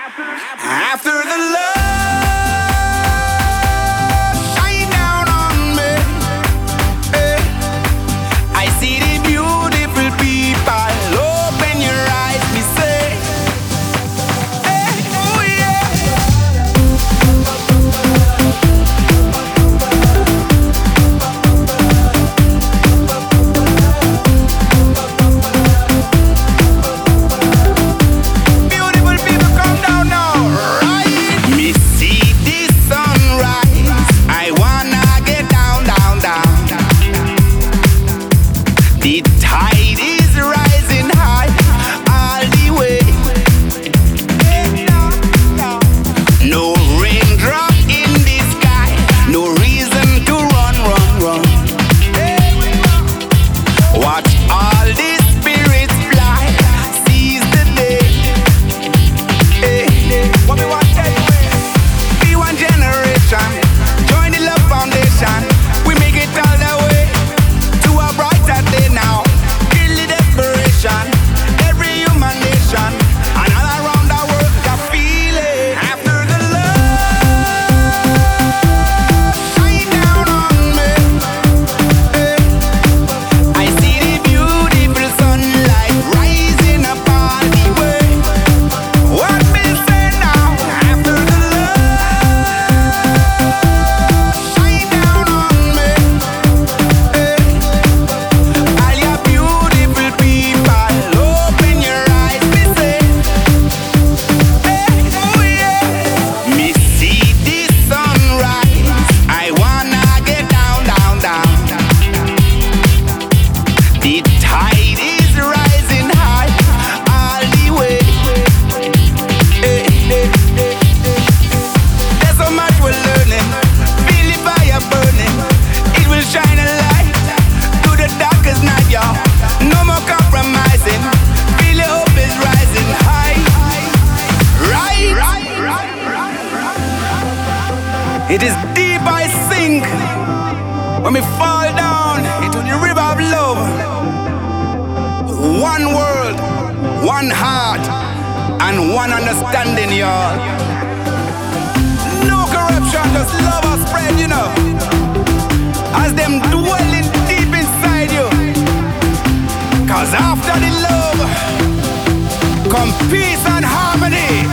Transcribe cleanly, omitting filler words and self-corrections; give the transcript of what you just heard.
After the love shine down on me, I see the beautiful people. Open your eyes, me say, oh yeah. Beautiful people, come down now, right? Me see the sunrise. I wanna get down, down, down. The tide is rising high all the way. No raindrop in the sky, no reason to run, run, run. Watch all the spirits fly, seize the day. What me want tell you is, be one generation, join the love foundation. We make it all the way to a brighter day now. Kill the desperation, every human nation, and all around the world can feel it. After the love shine down on me, I see the beautiful sunlight rising up all the way. What me say now? After the love shine down on me, all your beautiful people, open your eyes, me say, oh yeah. Me see the sunrise, I wanna get down, down, down. The tide is rising high all the way. There's so much we're learning. Feel the fire burning. It will shine a light to the darkest night, y'all. No more compromising. Feel the hope is rising high. Right? It is deep I sink when we fall down into the river of love. One world, one heart, and one understanding, y'all. No corruption, just love us spread, you know. As them dwelling deep inside you. Cause after the love, come peace and harmony.